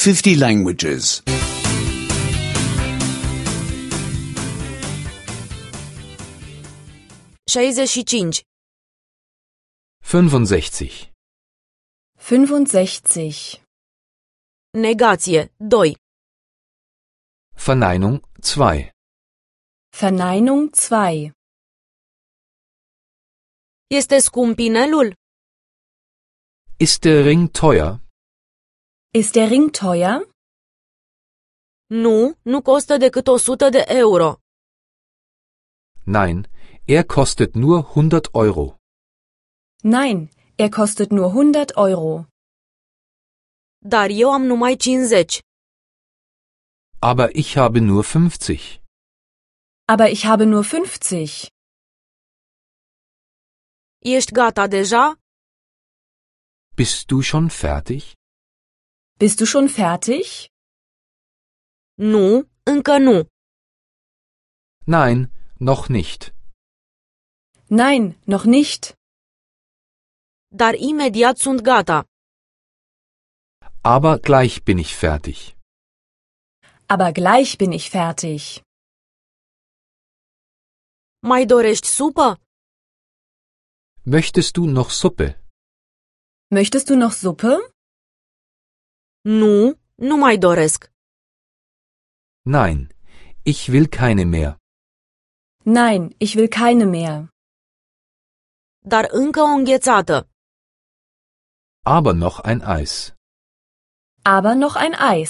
50 languages. 65. 65. 65. Negație 2. Verneinung 2. Verneinung 2. Este scump inelul? Ist der Ring teuer? Ist der Ring teuer? Nu, nu costă decât 100 de euro. Nein, er kostet nur 100 Euro. Nein, er kostet nur 100 Euro. Dar eu am numai 50. Aber ich habe nur 50. Aber ich habe nur 50. Ești gata deja? Bist du schon fertig? Bist du schon fertig? Nu, încă nu. Nein, noch nicht. Nein, noch nicht. Dar imediat sunt gata. Aber gleich bin ich fertig. Aber gleich bin ich fertig. Mai dorești supă? Möchtest du noch Suppe? Möchtest du noch Suppe? Nu, nu mai doresc. Nein, ich will keine mehr. Nein, ich will keine mehr. Dar încă o înghețată. Aber noch ein Eis. Aber noch ein Eis.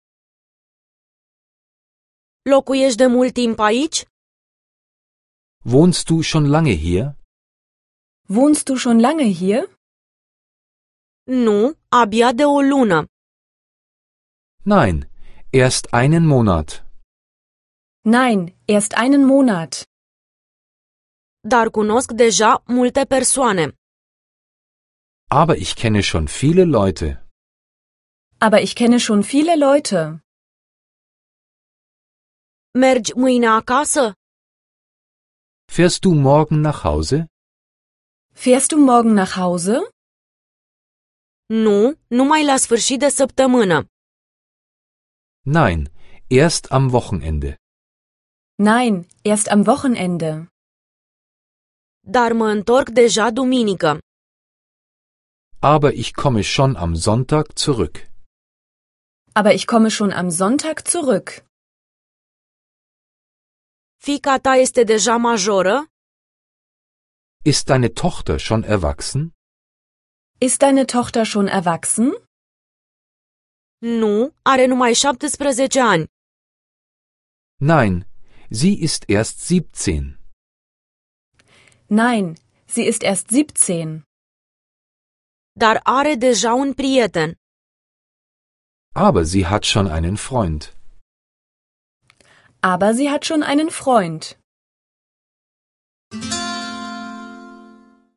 Locuiești de mult timp aici? Wohnst du schon lange hier? Wohnst du schon lange hier? Nu, abia de o lună. Nein, erst einen Monat. Nein, erst einen Monat. Dar cunosc deja multe persoane. Aber ich kenne schon viele Leute. Aber ich kenne schon viele Leute. Mergi mâine acasă? Fährst du morgen nach Hause? Fährst du morgen nach Hause? Nu, numai la sfârșit de săptămână. Nein, erst am Wochenende. Nein, erst am Wochenende. Dar mă întorc deja duminică. Aber ich komme schon am Sonntag zurück. Aber ich komme schon am Sonntag zurück. Fiica ta este deja majoră? Ist deine Tochter schon erwachsen? Ist deine Tochter schon erwachsen? Nu, are numai 17 ani. Nein, sie ist erst 17. Nein, sie ist erst 17. Dar are deja un prieten. Aber sie hat schon einen Freund. Aber sie hat schon einen Freund.